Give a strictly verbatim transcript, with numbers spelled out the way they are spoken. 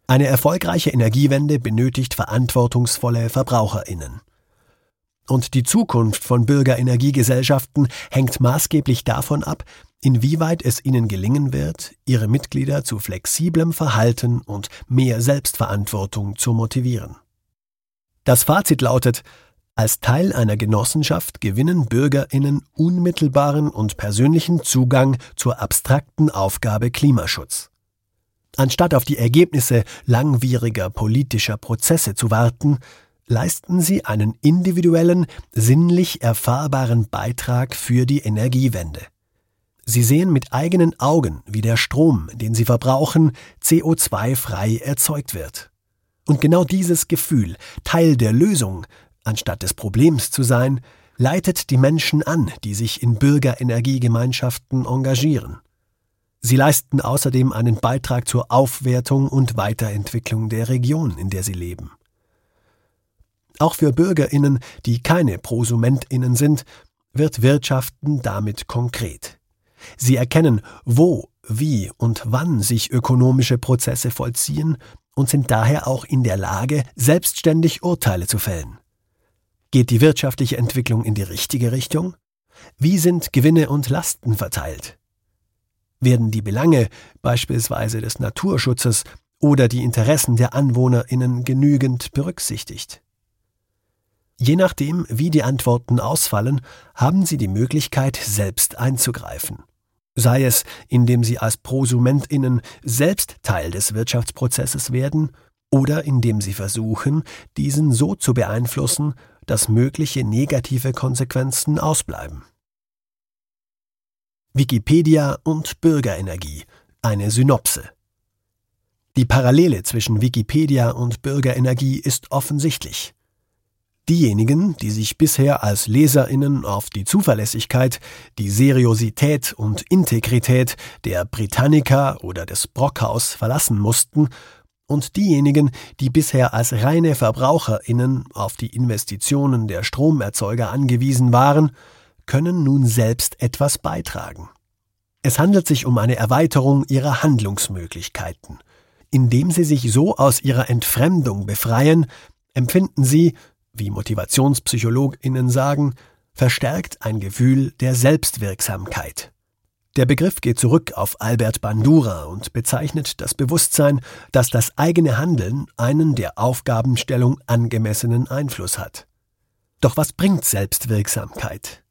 Eine erfolgreiche Energiewende benötigt verantwortungsvolle VerbraucherInnen. Und die Zukunft von Bürgerenergiegesellschaften hängt maßgeblich davon ab, inwieweit es ihnen gelingen wird, ihre Mitglieder zu flexiblem Verhalten und mehr Selbstverantwortung zu motivieren. Das Fazit lautet: Als Teil einer Genossenschaft gewinnen BürgerInnen unmittelbaren und persönlichen Zugang zur abstrakten Aufgabe Klimaschutz. Anstatt auf die Ergebnisse langwieriger politischer Prozesse zu warten, leisten sie einen individuellen, sinnlich erfahrbaren Beitrag für die Energiewende. Sie sehen mit eigenen Augen, wie der Strom, den sie verbrauchen, C O zwei frei erzeugt wird. Und genau dieses Gefühl, Teil der Lösung, anstatt des Problems zu sein, leitet die Menschen an, die sich in Bürgerenergiegemeinschaften engagieren. Sie leisten außerdem einen Beitrag zur Aufwertung und Weiterentwicklung der Region, in der sie leben. Auch für BürgerInnen, die keine ProsumentInnen sind, wird Wirtschaften damit konkret. Sie erkennen, wo, wie und wann sich ökonomische Prozesse vollziehen und sind daher auch in der Lage, selbstständig Urteile zu fällen. Geht die wirtschaftliche Entwicklung in die richtige Richtung? Wie sind Gewinne und Lasten verteilt? Werden die Belange, beispielsweise des Naturschutzes oder die Interessen der AnwohnerInnen genügend berücksichtigt? Je nachdem, wie die Antworten ausfallen, haben Sie die Möglichkeit, selbst einzugreifen. Sei es, indem Sie als ProsumentInnen selbst Teil des Wirtschaftsprozesses werden oder indem Sie versuchen, diesen so zu beeinflussen, dass mögliche negative Konsequenzen ausbleiben. Wikipedia und Bürgerenergie – eine Synopse. Die Parallele zwischen Wikipedia und Bürgerenergie ist offensichtlich. Diejenigen, die sich bisher als LeserInnen auf die Zuverlässigkeit, die Seriosität und Integrität der Britannica oder des Brockhaus verlassen mussten, und diejenigen, die bisher als reine VerbraucherInnen auf die Investitionen der Stromerzeuger angewiesen waren, können nun selbst etwas beitragen. Es handelt sich um eine Erweiterung ihrer Handlungsmöglichkeiten. Indem sie sich so aus ihrer Entfremdung befreien, empfinden sie, wie MotivationspsychologInnen sagen, verstärkt ein Gefühl der Selbstwirksamkeit. Der Begriff geht zurück auf Albert Bandura und bezeichnet das Bewusstsein, dass das eigene Handeln einen der Aufgabenstellung angemessenen Einfluss hat. Doch was bringt Selbstwirksamkeit?